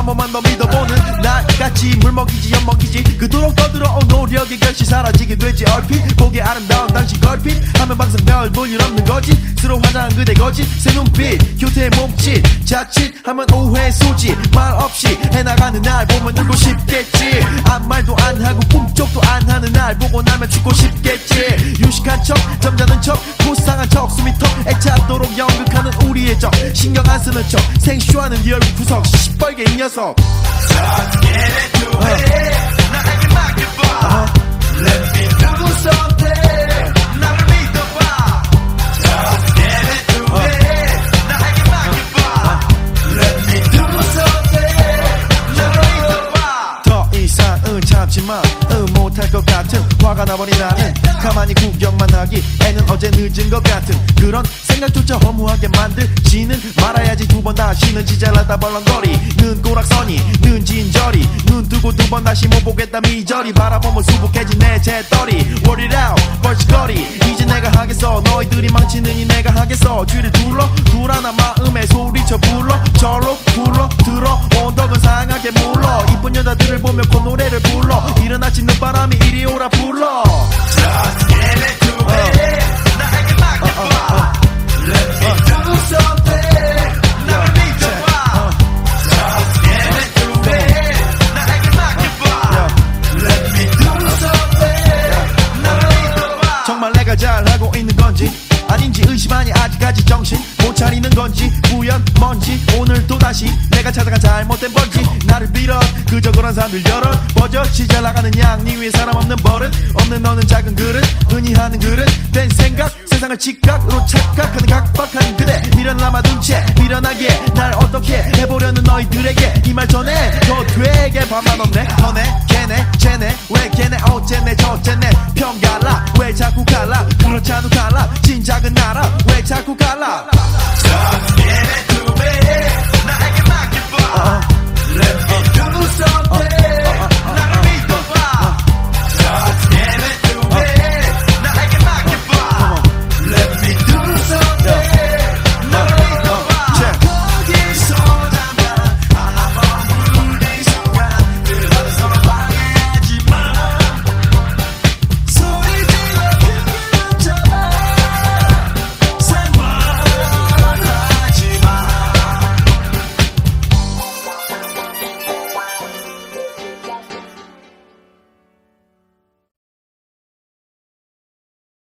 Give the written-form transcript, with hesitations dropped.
번만 더 믿어보는 나같이 물먹이지 엿먹이지 그토록 떠들어온 노력의 결실 사라지게 되지 얼핏 보기 아름다운 당신 걸핏 하면 방송 별 볼 일 없는 거짓 스스로 화장한 그대 거짓 새 눈빛 교태의 몸짓 자칫 하면 오해 소지 말 없이 해나가는 날 보면 울고 싶겠지 아무 말도 안 하고 꿈쩍도 안 하는 날 보고 나면 죽고 싶겠지 유식한 척 점잖은 척 불쌍한 척 숨이 턱 애차도록 연극하는 우리의 적 신경 안 쓰는 척 생쇼하는 네 얼굴 구석 시뻘게 이 녀석 Just get into it 나에게 맡겨봐 Let me do something 나를 믿어봐 Just get into it 나에게 맡겨봐 Let me do something 나를 믿어봐 더 이상은 참지만 못할 것 같은 화가 나버린 나는 가만히 구경만 하기에는 어제 늦은 것 같은 그런 생각조차 허무하게 만들지는 말아야지 두 번 다시는 지잘나다 벌렁거리 눈꼬락선이 눈진저리 눈 뜨고 두 번 다시 못 보겠다 미저리 바라보면 수북해진 내 재떨이 Word it out 벌칙거리 이제 내가 하겠어 너희들이 망치느니 내가 하겠어 뒤를 둘러나 마음에 소리쳐 불러 절로 불러 들어 온덕은 상하게 물러 이쁜 여자들을 보며 콧노래를 불러 이른 아침 늦바람이 이리 오라 불러 Just get into it 나에게 맡겨봐 Let me do something 나를 믿어봐 Just get into it 나에게 맡겨봐 Let me do something 나를 믿어봐 정말 내가 잘하고 있는 건지 아닌지 의심하니 아직까지 정신 못 차리는 건지 우연 먼지 오늘 또다시 내가 찾아간 잘못된 번지 나를 빌어 그저 그런 사람들 여러 버젓이 잘 나가는 양니 위에 사람 없는 버릇 없는 너는 작은 그릇 흔히 하는 그릇 된 생각 세상을 직각으로 착각하는 각박한 그대 미련남아 둔채 미련하게 날 어떻게 해보려는 너희들에게 이 말 전에 더 되게 밥만 없네 너네 걔네 쟤네 왜 걔네 어쨌네 저쨌네 평갈라 왜 자꾸 갈라 그렇지 않고 갈라 진작은 알아 왜 자꾸 갈라 Just